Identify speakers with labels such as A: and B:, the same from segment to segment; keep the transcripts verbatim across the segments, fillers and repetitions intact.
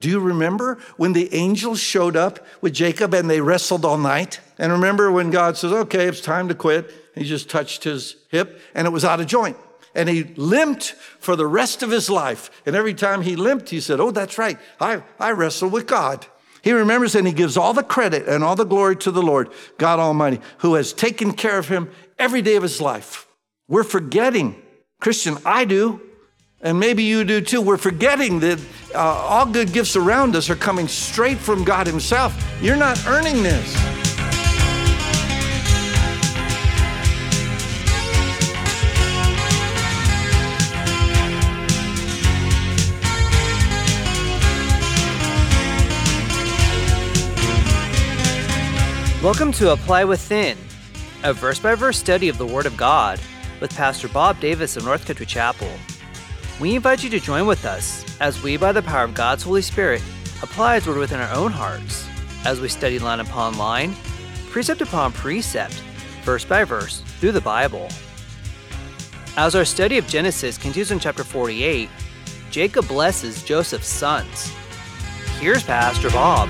A: Do you remember when the angels showed up with Jacob and they wrestled all night? And remember when God says, okay, it's time to quit. He just touched his hip and it was out of joint. And he limped for the rest of his life. And every time he limped, he said, oh, that's right. I, I wrestle with God. He remembers and he gives all the credit and all the glory to the Lord, God Almighty, who has taken care of him every day of his life. We're forgetting, Christian, I do, and maybe you do too. We're forgetting that uh, all good gifts around us are coming straight from God himself. You're not earning this.
B: Welcome to Apply Within, a verse-by-verse study of the Word of God with Pastor Bob Davis of North Country Chapel. We invite you to join with us as we, by the power of God's Holy Spirit, apply His Word within our own hearts as we study line upon line, precept upon precept, verse by verse, through the Bible. As our study of Genesis continues in chapter forty-eight, Jacob blesses Joseph's sons. Here's Pastor Bob.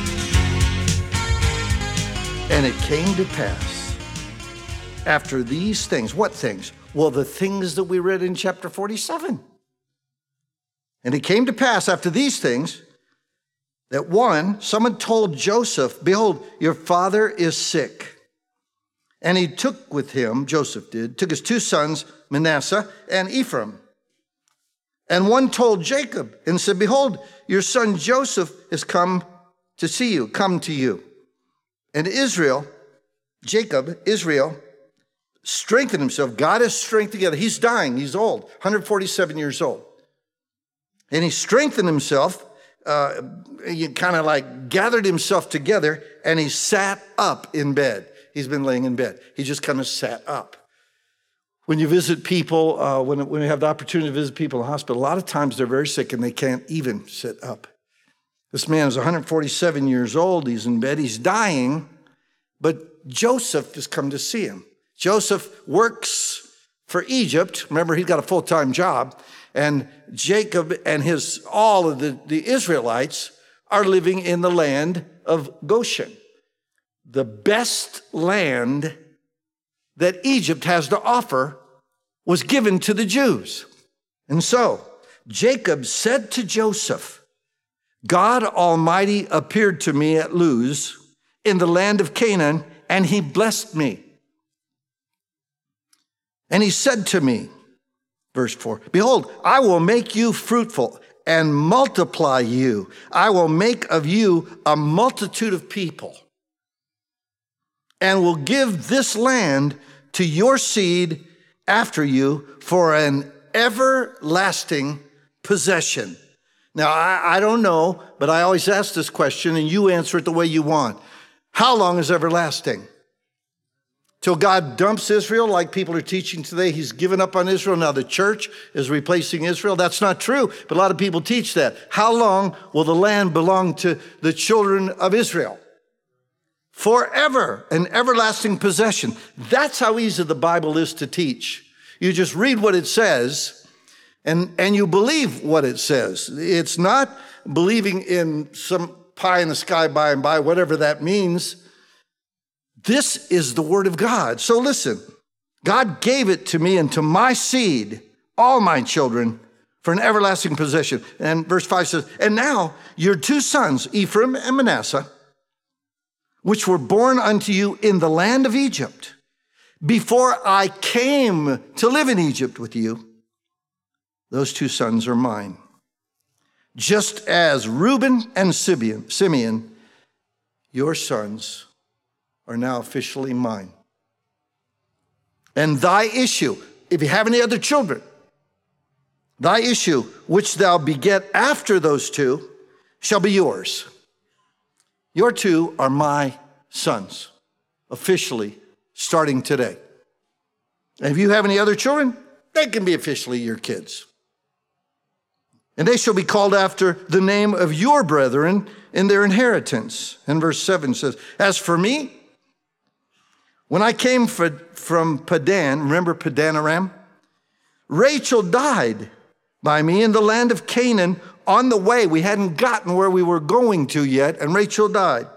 A: And it came to pass after these things. What things? Well, the things that we read in chapter forty-seven. And it came to pass after these things that one, someone told Joseph, behold, your father is sick. And he took with him, Joseph did, took his two sons, Manasseh and Ephraim. And one told Jacob and said, behold, your son Joseph has come to see you, come to you. And Israel, Jacob, Israel, strengthened himself. God has strength together. He's dying. He's old, one hundred forty-seven years old. And he strengthened himself. Uh, he kind of like gathered himself together and he sat up in bed. He's been laying in bed. He just kind of sat up. When you visit people, uh, when, when you have the opportunity to visit people in the hospital, a lot of times they're very sick and they can't even sit up. This man is one hundred forty-seven years old. He's in bed. He's dying, but Joseph has come to see him. Joseph works for Egypt. Remember, he's got a full-time job. And Jacob and his all of the, the Israelites are living in the land of Goshen, the best land that Egypt has to offer was given to the Jews. And so Jacob said to Joseph, God Almighty appeared to me at Luz in the land of Canaan, and he blessed me. And he said to me, verse four, behold, I will make you fruitful and multiply you. I will make of you a multitude of people and will give this land to your seed after you for an everlasting possession. Now, I, I don't know, but I always ask this question, and you answer it the way you want. How long is everlasting? Till God dumps Israel, like people are teaching today. He's given up on Israel. Now the church is replacing Israel. That's not true, but a lot of people teach that. How long will the land belong to the children of Israel? Forever, an everlasting possession. That's how easy the Bible is to teach. You just read what it says, And, and you believe what it says. It's not believing in some pie in the sky by and by, whatever that means. This is the word of God. So listen, God gave it to me and to my seed, all my children, for an everlasting possession. And verse five says, and now your two sons, Ephraim and Manasseh, which were born unto you in the land of Egypt, before I came to live in Egypt with you, those two sons are mine. Just as Reuben and Simeon, Simeon, your sons are now officially mine. And thy issue, if you have any other children, thy issue, which thou beget after those two, shall be yours. Your two are my sons, officially, starting today. And if you have any other children, they can be officially your kids. And they shall be called after the name of your brethren in their inheritance. And verse seven says, as for me, when I came from Padan, remember Padan Aram? Rachel died by me in the land of Canaan on the way. We hadn't gotten where we were going to yet, and Rachel died.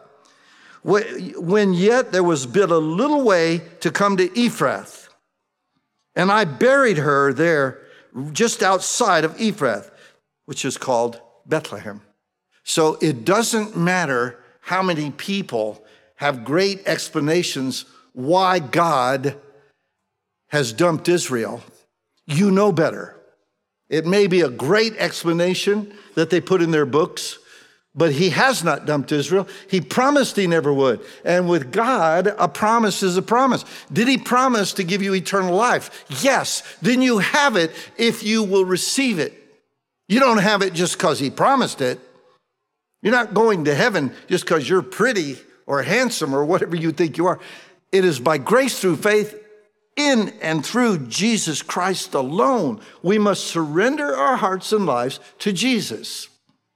A: When yet there was but a little way to come to Ephrath. And I buried her there just outside of Ephrath, which is called Bethlehem. So it doesn't matter how many people have great explanations why God has dumped Israel. You know better. It may be a great explanation that they put in their books, but he has not dumped Israel. He promised he never would. And with God, a promise is a promise. Did he promise to give you eternal life? Yes. Then you have it if you will receive it. You don't have it just because he promised it. You're not going to heaven just because you're pretty or handsome or whatever you think you are. It is by grace through faith in and through Jesus Christ alone. We must surrender our hearts and lives to Jesus.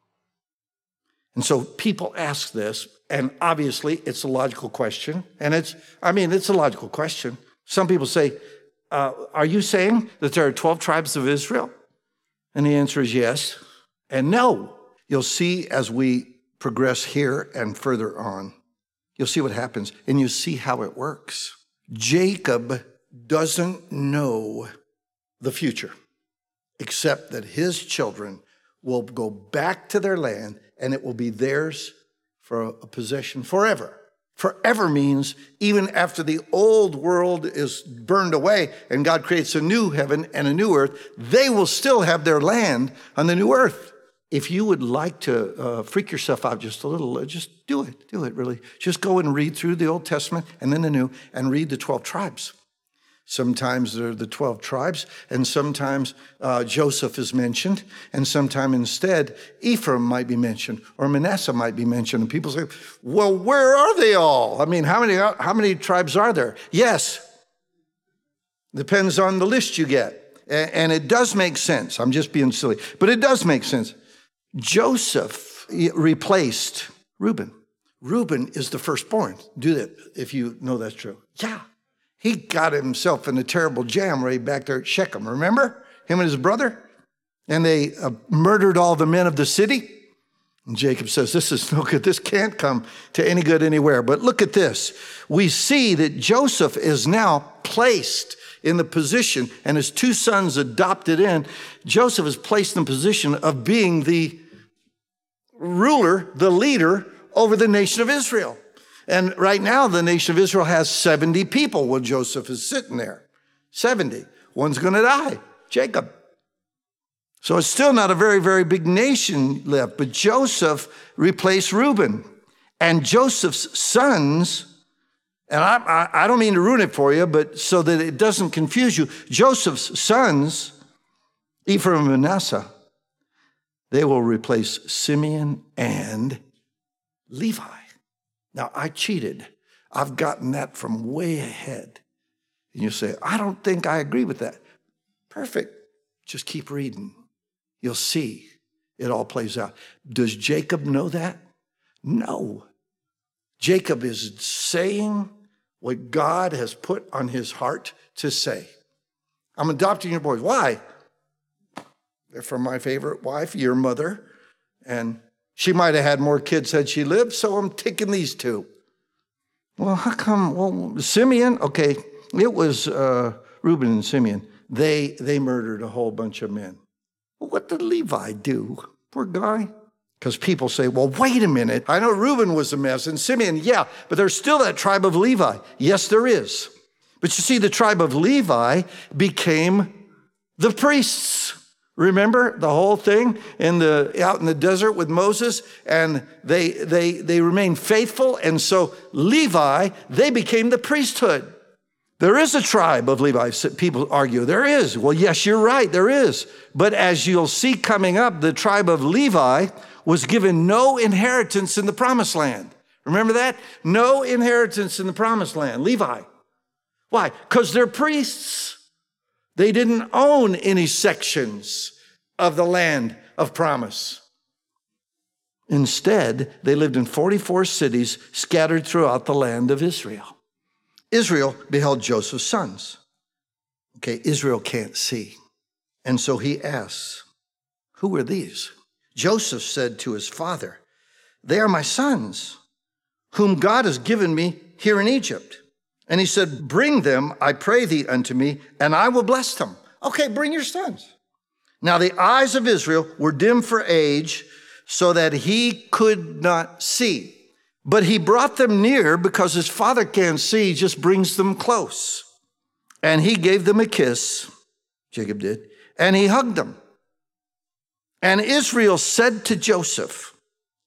A: And so people ask this, and obviously it's a logical question. And it's, I mean, it's a logical question. Some people say, uh, are you saying that there are twelve tribes of Israel? And the answer is yes and no. You'll see as we progress here and further on, you'll see what happens, and you see how it works. Jacob doesn't know the future, except that his children will go back to their land, and it will be theirs for a possession forever. Forever means even after the old world is burned away and God creates a new heaven and a new earth, they will still have their land on the new earth. If you would like to uh, freak yourself out just a little, uh, just do it, do it really. Just go and read through the Old Testament and then the New and read the twelve tribes. Sometimes they're the twelve tribes, and sometimes uh, Joseph is mentioned, and sometimes instead Ephraim might be mentioned, or Manasseh might be mentioned. And people say, well, where are they all? I mean, how many, how many tribes are there? Yes, depends on the list you get. And it does make sense. I'm just being silly, but it does make sense. Joseph replaced Reuben. Reuben is the firstborn. Do that if you know that's true. Yeah. He got himself in a terrible jam right back there at Shechem. Remember? Him and his brother? And they uh, murdered all the men of the city. And Jacob says, this is no good. This can't come to any good anywhere. But look at this. We see that Joseph is now placed in the position, and his two sons adopted in. Joseph is placed in the position of being the ruler, the leader over the nation of Israel. And right now, the nation of Israel has seventy people while Joseph is sitting there. seventy. One's going to die, Jacob. So it's still not a very, very big nation left. But Joseph replaced Reuben. And Joseph's sons, and I, I, I don't mean to ruin it for you, but so that it doesn't confuse you, Joseph's sons, Ephraim and Manasseh, they will replace Simeon and Levi. Now, I cheated. I've gotten that from way ahead. And you say, I don't think I agree with that. Perfect. Just keep reading. You'll see it all plays out. Does Jacob know that? No. Jacob is saying what God has put on his heart to say. I'm adopting your boys. Why? They're from my favorite wife, your mother, and she might have had more kids had she lived, so I'm taking these two. Well, how come? Well, Simeon, okay, it was uh, Reuben and Simeon. They they murdered a whole bunch of men. Well, what did Levi do? Poor guy. Because people say, well, wait a minute. I know Reuben was a mess, and Simeon, yeah, but there's still that tribe of Levi. Yes, there is. But you see, the tribe of Levi became the priests. Remember the whole thing in the out in the desert with Moses, and they they they remained faithful, and so Levi, they became the priesthood. There is a tribe of Levi. People argue there is. Well, yes, you're right, there is. But as you'll see coming up, the tribe of Levi was given no inheritance in the promised land. Remember that? No inheritance in the promised land. Levi. Why? Because they're priests. They didn't own any sections of the land of promise. Instead, they lived in forty-four cities scattered throughout the land of Israel. Israel beheld Joseph's sons. Okay, Israel can't see. And so he asks, who are these? Joseph said to his father, "They are my sons, whom God has given me here in Egypt." And he said, "Bring them, I pray thee, unto me, and I will bless them." Okay, bring your sons. Now the eyes of Israel were dim for age, so that he could not see. But he brought them near because his father can't see, he just brings them close. And he gave them a kiss, Jacob did, and he hugged them. And Israel said to Joseph,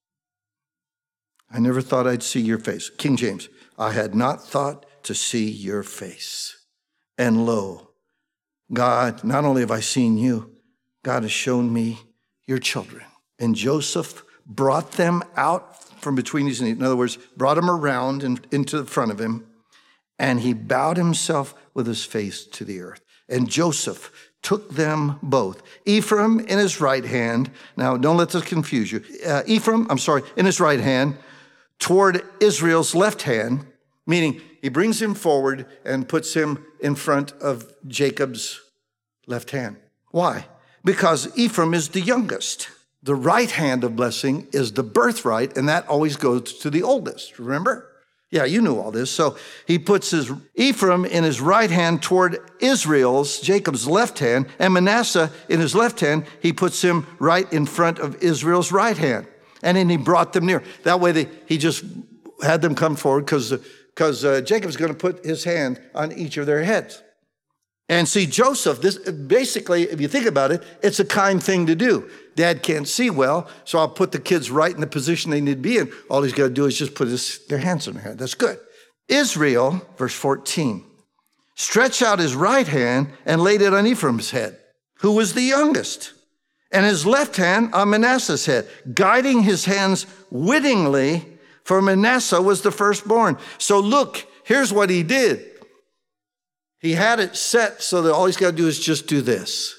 A: "I never thought I'd see your face." King James, "I had not thought to see your face. And lo, God, not only have I seen you, God has shown me your children." And Joseph brought them out from between his knees. In other words, brought them around and into the front of him. And he bowed himself with his face to the earth. And Joseph took them both, Ephraim in his right hand. Now, don't let this confuse you. Uh, Ephraim, I'm sorry, in his right hand, toward Israel's left hand, meaning he brings him forward and puts him in front of Jacob's left hand. Why? Because Ephraim is the youngest. The right hand of blessing is the birthright, and that always goes to the oldest, remember? Yeah, you knew all this. So he puts his Ephraim in his right hand toward Israel's, Jacob's left hand, and Manasseh in his left hand, he puts him right in front of Israel's right hand. And then he brought them near. That way they, he just had them come forward because because uh, Jacob's going to put his hand on each of their heads. And see, Joseph, this basically, if you think about it, it's a kind thing to do. Dad can't see well, so I'll put the kids right in the position they need to be in. All he's got to do is just put his, their hands on their head. That's good. Israel, verse fourteen, stretched out his right hand and laid it on Ephraim's head, who was the youngest, and his left hand on Manasseh's head, guiding his hands wittingly, for Manasseh was the firstborn. So look, here's what he did. He had it set so that all he's got to do is just do this.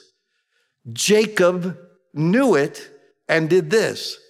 A: Jacob knew it and did this,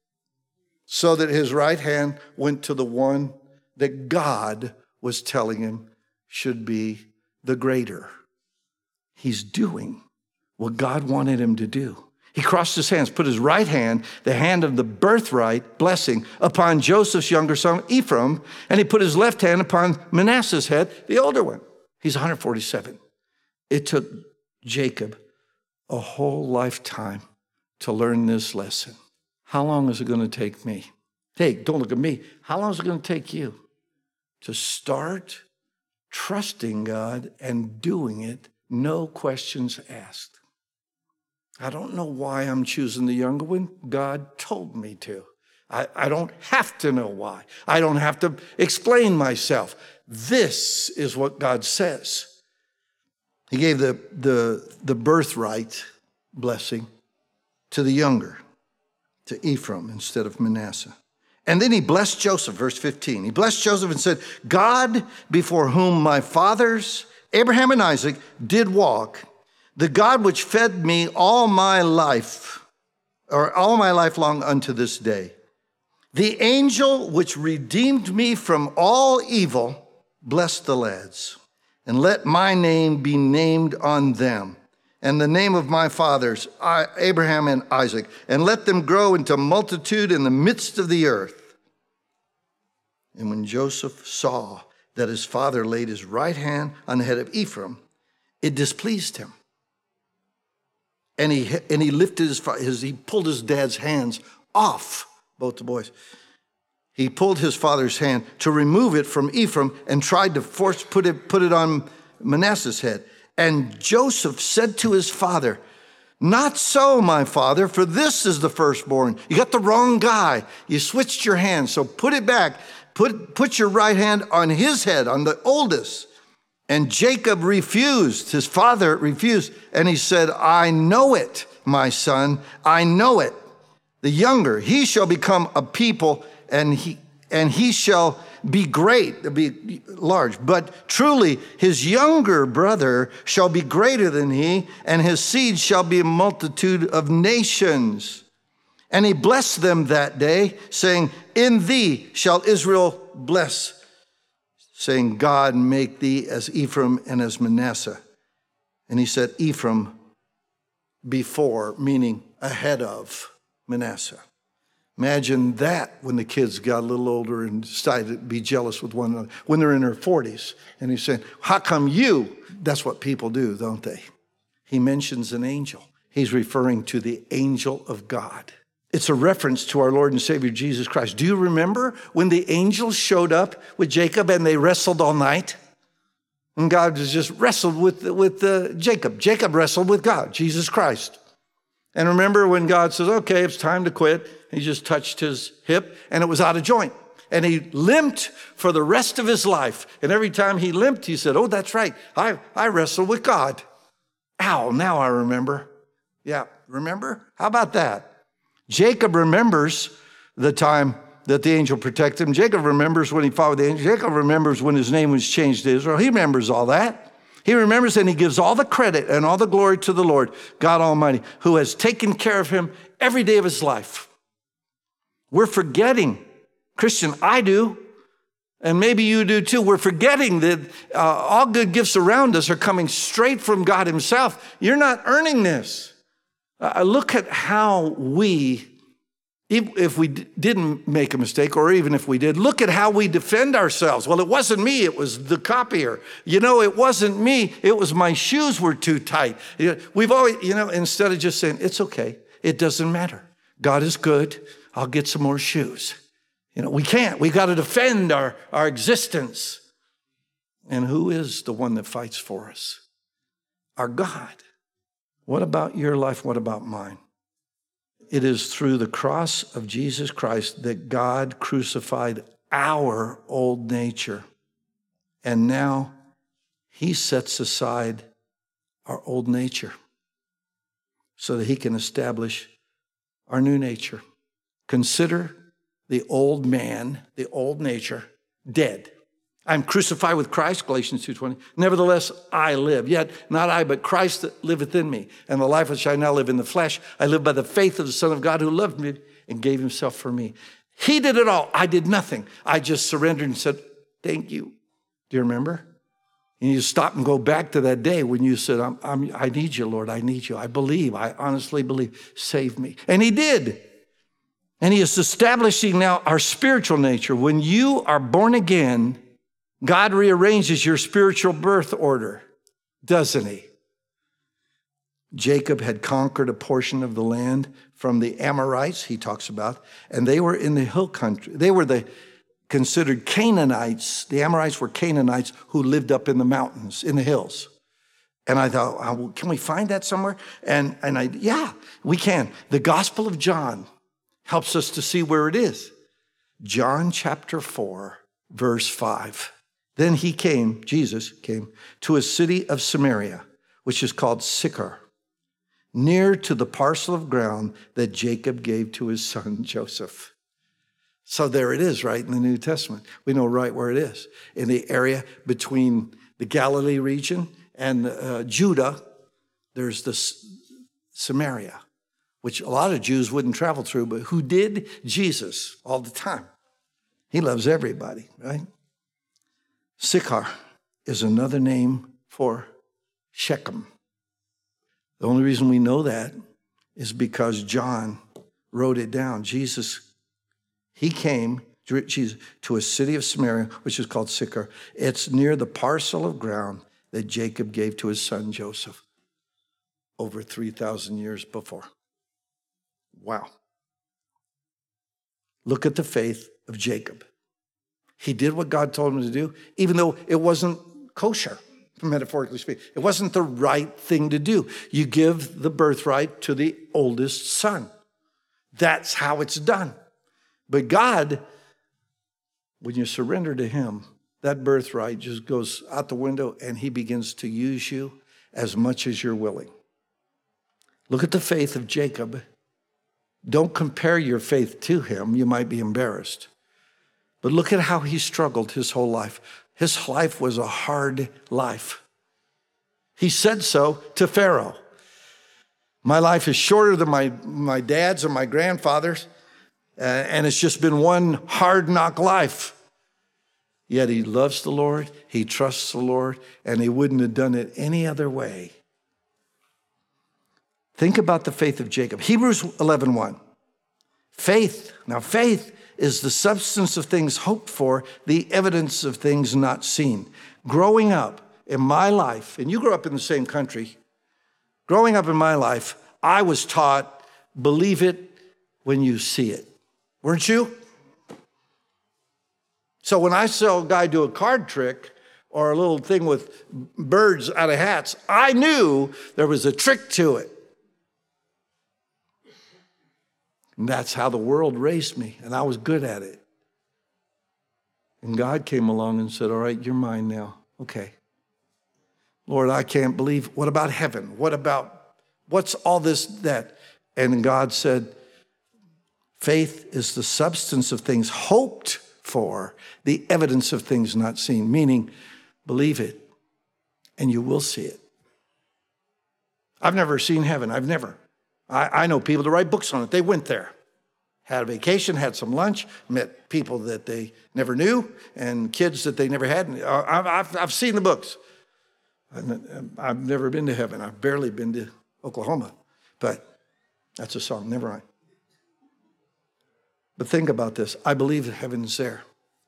A: so that his right hand went to the one that God was telling him should be the greater. He's doing what God wanted him to do. He crossed his hands, put his right hand, the hand of the birthright blessing, upon Joseph's younger son, Ephraim, and he put his left hand upon Manasseh's head, the older one. He's one hundred forty-seven. It took Jacob a whole lifetime to learn this lesson. How long is it going to take me? Hey, don't look at me. How long is it going to take you to start trusting God and doing it, no questions asked? I don't know why I'm choosing the younger one. God told me to. I, I don't have to know why. I don't have to explain myself. This is what God says. He gave the, the, the birthright blessing to the younger, to Ephraim instead of Manasseh. And then he blessed Joseph, verse fifteen. He blessed Joseph and said, "God, before whom my fathers, Abraham and Isaac, did walk, the God which fed me all my life, or all my life long unto this day, the angel which redeemed me from all evil, bless the lads, and let my name be named on them, and the name of my fathers, Abraham and Isaac, and let them grow into multitude in the midst of the earth." And when Joseph saw that his father laid his right hand on the head of Ephraim, it displeased him. And he, and he lifted his, his, he pulled his dad's hands off, both the boys. He pulled his father's hand to remove it from Ephraim and tried to force put it, put it on Manasseh's head. And Joseph said to his father, "Not so, my father, for this is the firstborn. You got the wrong guy. You switched your hand, so put it back. Put, put your right hand on his head, on the oldest." And Jacob refused. His father refused. And he said, "I know it, my son. I know it. The younger, he shall become a people, and he and he shall be great," be large. "But truly his younger brother shall be greater than he, and his seed shall be a multitude of nations." And he blessed them that day, saying, "In thee shall Israel bless," saying, "God make thee as Ephraim and as Manasseh." And he said, Ephraim before, meaning ahead of Manasseh. Imagine that when the kids got a little older and decided to be jealous with one another, when they're in their forties. And he's saying, how come you? That's what people do, don't they? He mentions an angel. He's referring to the angel of God. It's a reference to our Lord and Savior, Jesus Christ. Do you remember when the angels showed up with Jacob and they wrestled all night? And God just wrestled with, with uh, Jacob. Jacob wrestled with God, Jesus Christ. And remember when God says, okay, it's time to quit. He just touched his hip and it was out of joint. And he limped for the rest of his life. And every time he limped, he said, oh, that's right. I, I wrestled with God. Ow, now I remember. Yeah, remember? How about that? Jacob remembers the time that the angel protected him. Jacob remembers when he fought with the angel. Jacob remembers when his name was changed to Israel. He remembers all that. He remembers and he gives all the credit and all the glory to the Lord, God Almighty, who has taken care of him every day of his life. We're forgetting, Christian, I do, and maybe you do too. We're forgetting that uh, all good gifts around us are coming straight from God himself. You're not earning this. Uh, look at how we, if we didn't make a mistake, or even if we did, look at how we defend ourselves. Well, it wasn't me, it was the copier. You know, it wasn't me, it was my shoes were too tight. We've always, you know, instead of just saying, it's okay, it doesn't matter. God is good, I'll get some more shoes. You know, we can't, we got to defend our, our existence. And who is the one that fights for us? Our God. What about your life? What about mine? It is through the cross of Jesus Christ that God crucified our old nature. And now he sets aside our old nature so that he can establish our new nature. Consider the old man, the old nature, dead. I'm crucified with Christ, Galatians two twenty. Nevertheless, I live. Yet not I, but Christ that liveth in me. And the life which I now live in the flesh, I live by the faith of the Son of God who loved me and gave himself for me. He did it all. I did nothing. I just surrendered and said, thank you. Do you remember? And you stop and go back to that day when you said, I'm, I'm, I need you, Lord. I need you. I believe. I honestly believe. Save me. And he did. And he is establishing now our spiritual nature. When you are born again, God rearranges your spiritual birth order, doesn't he? Jacob had conquered a portion of the land from the Amorites, he talks about, and they were in the hill country. They were the considered Canaanites. The Amorites were Canaanites who lived up in the mountains, in the hills. And I thought, oh, can we find that somewhere? And, and I, yeah, we can. The Gospel of John helps us to see where it is. John chapter four, verse five. Then he came, Jesus came, to a city of Samaria, which is called Sychar, near to the parcel of ground that Jacob gave to his son Joseph. So there it is, right in the New Testament. We know right where it is. In the area between the Galilee region and uh, Judah, there's this Samaria, which a lot of Jews wouldn't travel through, but who did? Jesus all the time. He loves everybody, right? Sychar is another name for Shechem. The only reason we know that is because John wrote it down. Jesus, he came Jesus, to a city of Samaria, which is called Sychar. It's near the parcel of ground that Jacob gave to his son Joseph over three thousand years before. Wow. Look at the faith of Jacob. He did what God told him to do, even though it wasn't kosher, metaphorically speaking. It wasn't the right thing to do. You give the birthright to the oldest son. That's how it's done. But God, when you surrender to him, that birthright just goes out the window and he begins to use you as much as you're willing. Look at the faith of Jacob. Don't compare your faith to him. You might be embarrassed. But look at how he struggled his whole life. His life was a hard life. He said so to Pharaoh. My life is shorter than my, my dad's or my grandfather's, uh, and it's just been one hard knock life. Yet he loves the Lord, he trusts the Lord, and he wouldn't have done it any other way. Think about the faith of Jacob. Hebrews eleven one. Faith, now faith is the substance of things hoped for, the evidence of things not seen. Growing up in my life, and you grew up in the same country, growing up in my life, I was taught, believe it when you see it. Weren't you? So when I saw a guy do a card trick or a little thing with birds out of hats, I knew there was a trick to it. And that's how the world raised me, and I was good at it. And God came along and said, all right, you're mine now. Okay. Lord, I can't believe. What about heaven? What about, what's all this, that? And God said, faith is the substance of things hoped for, the evidence of things not seen, meaning believe it and you will see it. I've never seen heaven. I've never. I, I know people that write books on it. They went there, had a vacation, had some lunch, met people that they never knew and kids that they never had. I've, I've, I've seen the books. I've never been to heaven. I've barely been to Oklahoma, but that's a song, never mind. But think about this. I believe that heaven's there.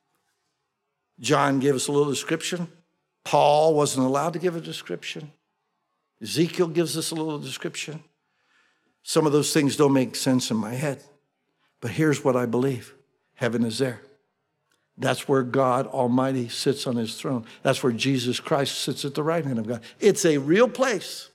A: John gave us a little description. Paul wasn't allowed to give a description. Ezekiel gives us a little description. Some of those things don't make sense in my head. But here's what I believe. Heaven is there. That's where God Almighty sits on his throne. That's where Jesus Christ sits at the right hand of God. It's a real place.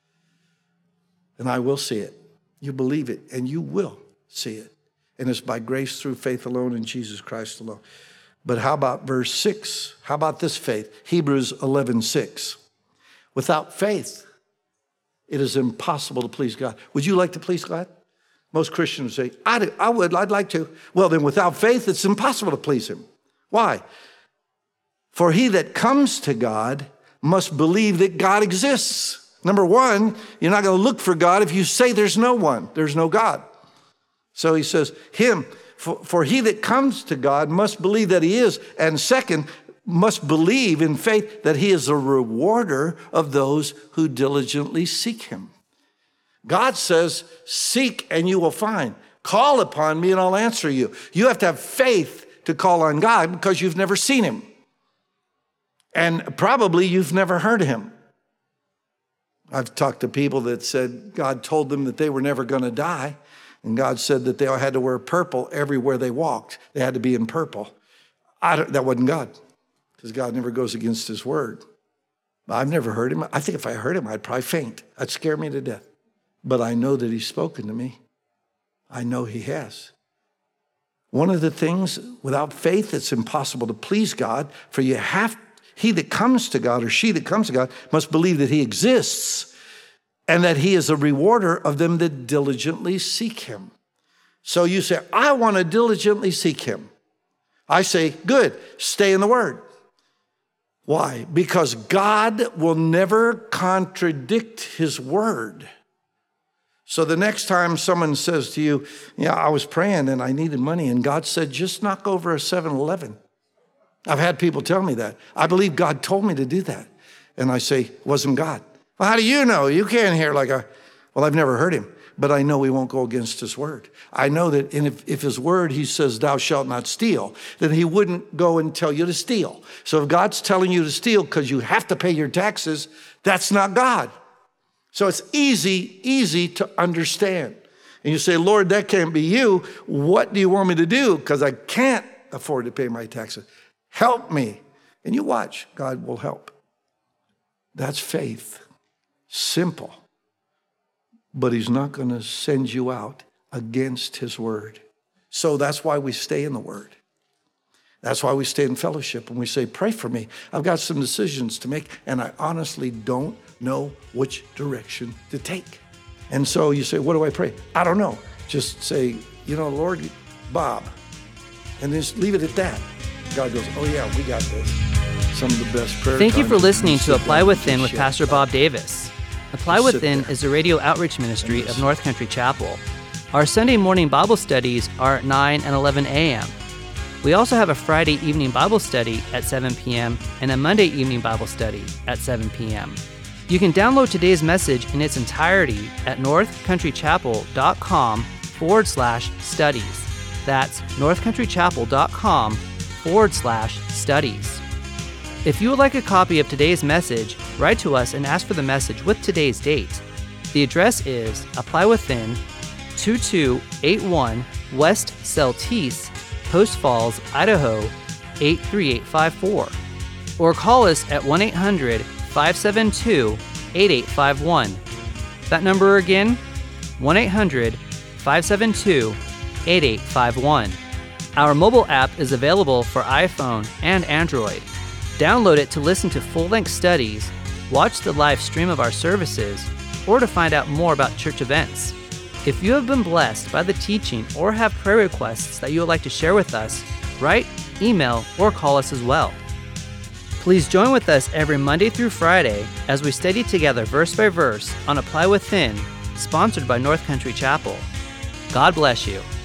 A: And I will see it. You believe it, and you will see it. And it's by grace through faith alone in Jesus Christ alone. But how about verse six? How about this faith? Hebrews eleven six. Without faith, it is impossible to please God. Would you like to please God? Most Christians say, I, do, I would, I'd like to. Well, then without faith, it's impossible to please him. Why? For he that comes to God must believe that God exists. Number one, you're not going to look for God if you say there's no one, there's no God. So he says, him, for, for he that comes to God must believe that he is. And second, must believe in faith that he is a rewarder of those who diligently seek him. God says, seek and you will find. Call upon me and I'll answer you. You have to have faith to call on God because you've never seen him. And probably you've never heard him. I've talked to people that said God told them that they were never going to die. And God said that they all had to wear purple everywhere they walked. They had to be in purple. I don't, that wasn't God, because God never goes against his word. I've never heard him. I think if I heard him, I'd probably faint. That'd scare me to death. But I know that he's spoken to me. I know he has. One of the things, without faith, it's impossible to please God, for you have, he that comes to God or she that comes to God must believe that he exists and that he is a rewarder of them that diligently seek him. So you say, I want to diligently seek him. I say, good, stay in the word. Why? Because God will never contradict his word. So the next time someone says to you, yeah, I was praying and I needed money, and God said, just knock over a seven eleven. I've had people tell me that. I believe God told me to do that. And I say, wasn't God. Well, how do you know? You can't hear like a, well, I've never heard him, but I know he won't go against his word. I know that and if, if his word, he says, thou shalt not steal, then he wouldn't go and tell you to steal. So if God's telling you to steal because you have to pay your taxes, that's not God. So it's easy, easy to understand. And you say, Lord, that can't be you. What do you want me to do? Because I can't afford to pay my taxes. Help me. And you watch, God will help. That's faith. Simple. But he's not going to send you out against his word. So that's why we stay in the word. That's why we stay in fellowship and we say, pray for me. I've got some decisions to make, and I honestly don't know which direction to take. And so you say, what do I pray? I don't know. Just say, you know, Lord, Bob, and just leave it at that. God goes, oh yeah, we got this. Some of the best prayer.
B: Thank you for listening to Apply Within with Pastor Bob Davis. Apply Within is a radio outreach ministry of North Country Chapel. Our Sunday morning Bible studies are at nine and eleven a.m. We also have a Friday evening Bible study at seven p.m. and a Monday evening Bible study at seven p.m. You can download today's message in its entirety at north country chapel dot com forward slash studies. That's northcountrychapel.com forward slash studies. If you would like a copy of today's message, write to us and ask for the message with today's date. The address is Apply Within, two two eight one West Celtice, Post Falls, Idaho, eight three eight five four. Or call us at one eight hundred five seven two eight eight five one. That number again, one eight hundred five seven two eight eight five one. Our mobile app is available for iPhone and Android. Download it to listen to full-length studies, watch the live stream of our services, or to find out more about church events. If you have been blessed by the teaching or have prayer requests that you would like to share with us, write, email, or call us as well. Please join with us every Monday through Friday as we study together verse by verse on Apply Within, sponsored by North Country Chapel. God bless you.